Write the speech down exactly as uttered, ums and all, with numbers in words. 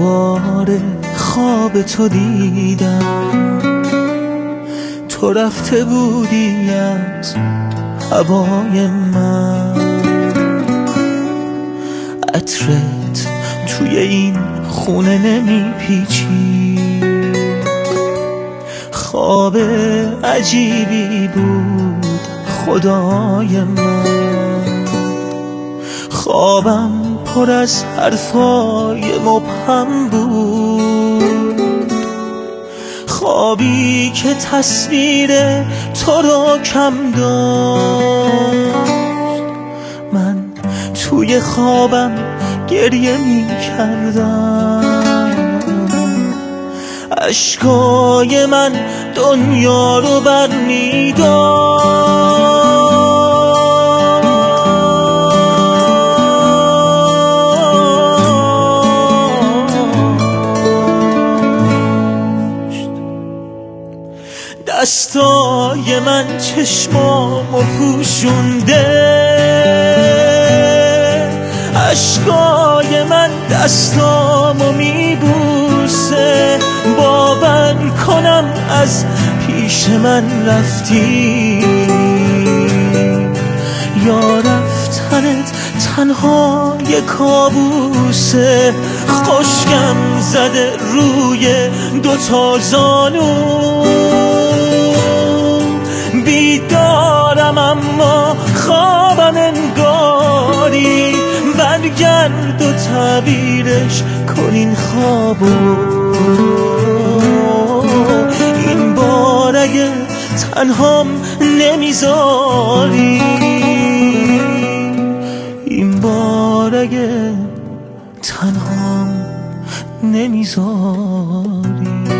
دوباره خواب تو دیدم، تو رفته بودی از هوای من، عطرت توی این خونه نمیپیچید، خواب عجیبی بود خدای من، خوابم پر از حرفای مبهم بود، خوابی که تصویر تو رو کم داشت، من توی خوابم گریه می کردم، اشکای من دنیا رو بر می دستای من چشمامو پوشونده، اشکای من دستامو میبوسه، باور کنم از پیش من رفتی، یا رفتنت تنها یه کابوسه، خشکم زده روی دوتا زانو، بیدارم اما خوابم انگاری، برگرد و تعبیرش کن این خوابو، این بار اگه تنهام نمیذاری، این بار اگه تنهام نمیذاری.